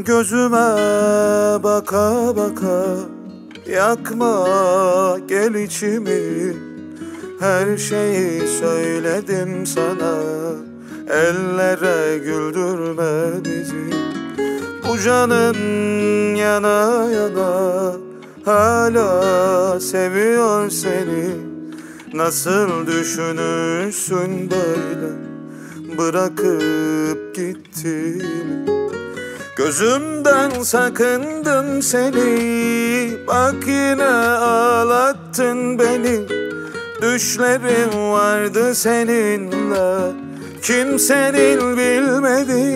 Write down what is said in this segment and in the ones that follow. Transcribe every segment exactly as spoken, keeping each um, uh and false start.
Gözüme baka baka yakma gel içimi. Her şeyi söyledim sana, ellere güldürme bizi. Bu canın yana yana hala seviyor seni. Nasıl düşünürsün böyle bırakıp gittiğimi? Gözümden sakındım seni, bak yine ağlattın beni. Düşlerim vardı seninle, kimsenin bilmedi.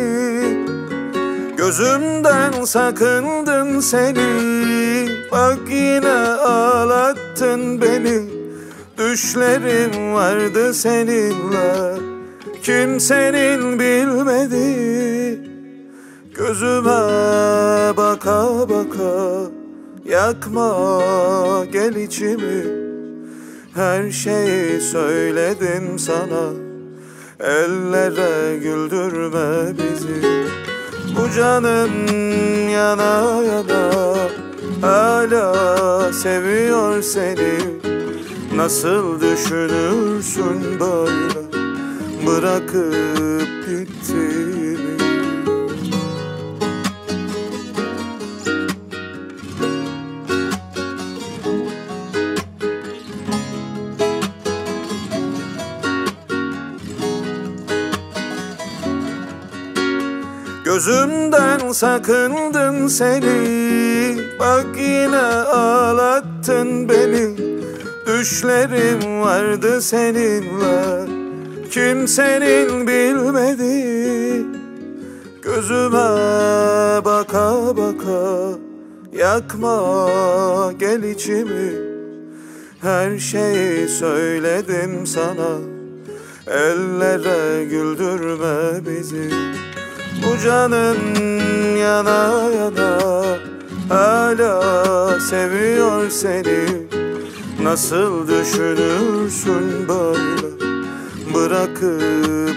Gözümden sakındım seni, bak yine ağlattın beni. Düşlerim vardı seninle, kimsenin bilmedi. Gözüme baka baka yakma gel içimi. Her şeyi söyledim sana, ellere güldürme bizi. Bu canın yana yana hala seviyor seni. Nasıl düşünürsün böyle bırakıp gittiğimi? Gözümden sakındın seni, bak yine ağlattın beni. Düşlerim vardı seninle, kimsenin bilmedi. Gözüme baka baka yakma gel içimi. Her şeyi söyledim sana, ellere güldürme bizi. Bu canın yana yana hala seviyor seni. Nasıl düşünürsün böyle bırakıp